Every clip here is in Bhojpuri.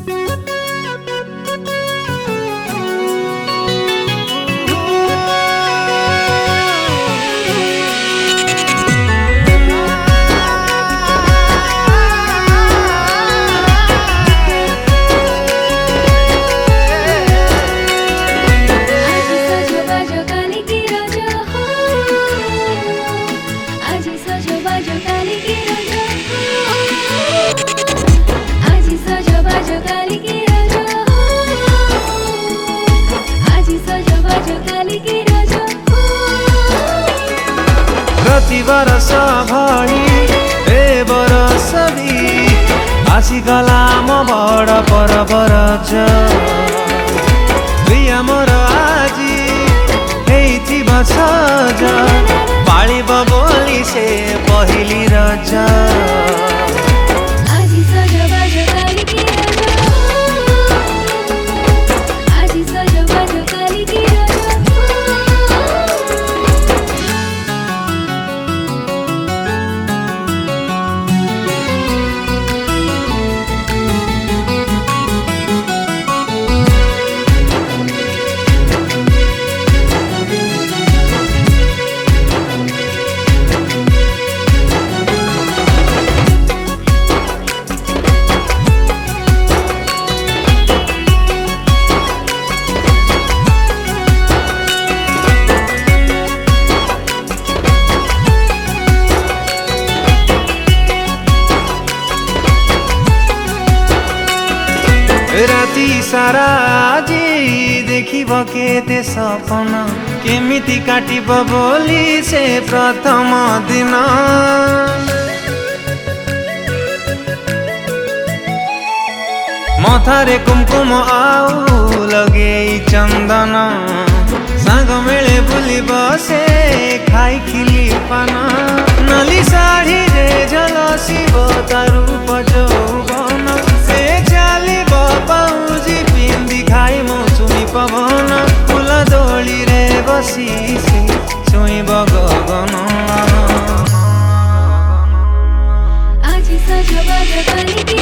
प्रति बरस भई ए बरस भी आसिगला म बड़ परबरज प्रिय मोर आजी हेइथि बसज पालिब बोली से पहिली रज राति सारा आजी देखिब केते सपना केमिति काटिब बोली से प्रथम दिन मथारे कुमकुम आउ लगे चंदन सांग मेले बुली बसे खाई खिली पाना नली साड़ी रे झलसिब तारू पजौबन से चाली पाउजी पिंदी खाई मौसुमी पवन फूल दोली रे बसी से छुईब गगन आज सजबाज काली की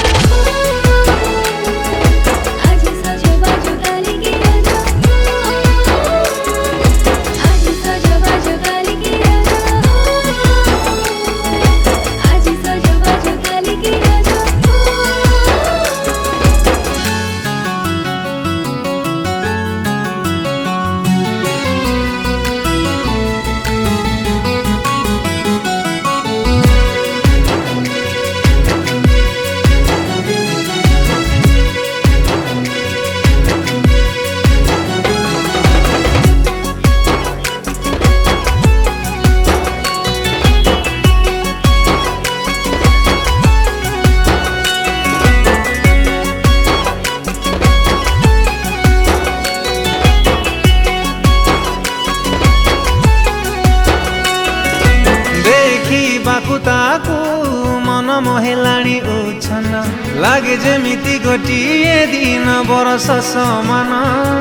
बाकुताकू मन मोहेलाणी उछन लागे जेमिति गोटिए दिन बरस समान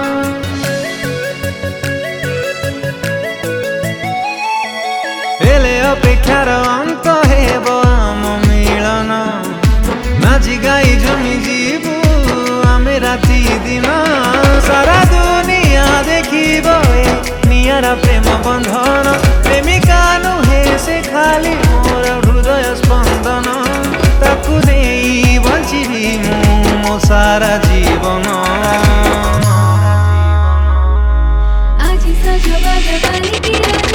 हेले अपेक्षार अंत हेब आम मिलन नाची गाई झुमी जीवु आमे राति दिन सारा दुनिया देखिब नियारा प्रेम बंधन प्रेमिका नुहे से खाली मोर हृदय स्पंदन ताकू नहीं बंचिबी मो सारा जीवन आज सजबाज काली की